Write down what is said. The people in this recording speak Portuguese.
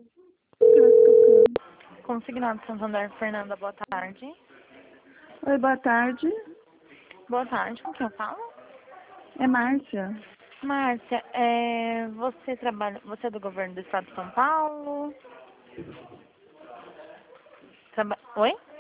Consignado Santander, Fernanda, boa tarde. Oi, boa tarde. Boa tarde, com quem eu falo? É Márcia. Márcia, você é do governo do estado de São Paulo? Oi?